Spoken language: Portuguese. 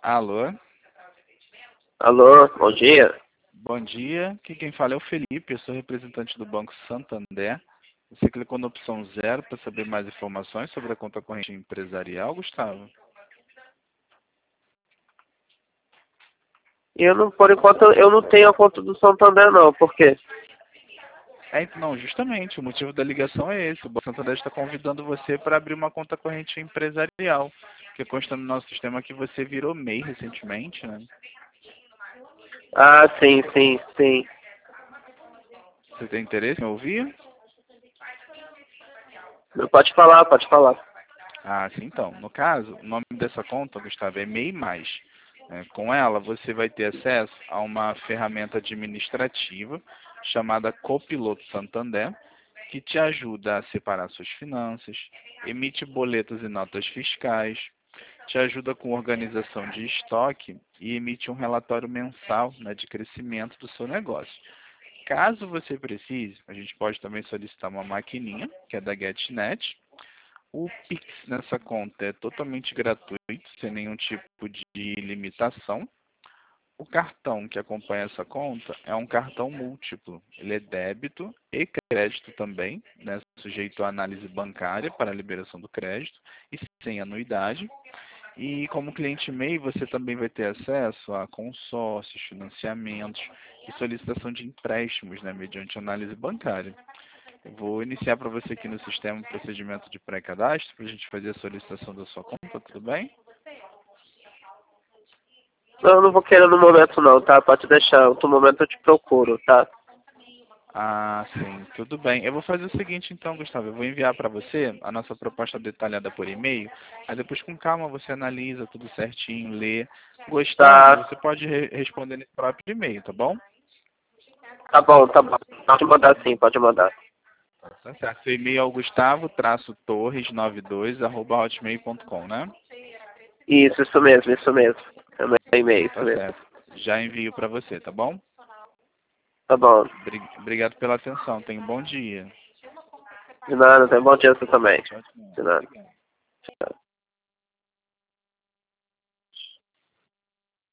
Alô, Alô, bom dia. bom dia. Aqui quem fala é o Felipe, eu sou representante do Banco Santander. Você clicou na opção 0 para saber mais informações sobre a conta corrente empresarial, Gustavo? Por enquanto, eu não tenho a conta do Santander, não. Por quê? Não, justamente, o motivo da ligação é esse. O Banco Santander está convidando você para abrir uma conta corrente empresarial, porque consta no nosso sistema que você virou MEI recentemente, né? Ah, sim, sim, sim. Você tem interesse em ouvir? Pode falar, pode falar. Ah, sim, então. No caso, o nome dessa conta, Gustavo, é MEI+. Com ela, você vai ter acesso a uma ferramenta administrativa chamada Copiloto Santander, que te ajuda a separar suas finanças, emite boletos e notas fiscais, te ajuda com organização de estoque e emite um relatório mensal, né, de crescimento do seu negócio. Caso você precise, a gente pode também solicitar uma maquininha, que é da GetNet. O Pix nessa conta é totalmente gratuito, sem nenhum tipo de limitação. O cartão que acompanha essa conta é um cartão múltiplo. Ele é débito e crédito também, né, sujeito à análise bancária para a liberação do crédito e sem anuidade. E como cliente MEI, você também vai ter acesso a consórcios, financiamentos e solicitação de empréstimos, né, mediante análise bancária. Eu vou iniciar para você aqui no sistema um procedimento de pré-cadastro para a gente fazer a solicitação da sua conta, tudo bem? Não, eu não vou querer no momento, não, tá? Pode deixar. Outro momento eu te procuro, tá? Ah, sim, tudo bem. Eu vou fazer o seguinte então, Gustavo, eu vou enviar para você a nossa proposta detalhada por e-mail, aí depois com calma você analisa tudo certinho, lê. Gostando, Tá, você pode responder nesse próprio e-mail, tá bom? tá bom, tá bom. Pode mandar sim, pode mandar. Tá certo. Seu e-mail é o gustavo-torres92@hotmail.com, né? Isso mesmo, isso mesmo. É meu e-mail, isso Tá mesmo. certo. Já envio para você, tá bom? Tá bom. Obrigado pela atenção. Tenha um bom dia. De nada, tem bom dia você também. Tchau, tchau. De nada. Obrigado. Tchau.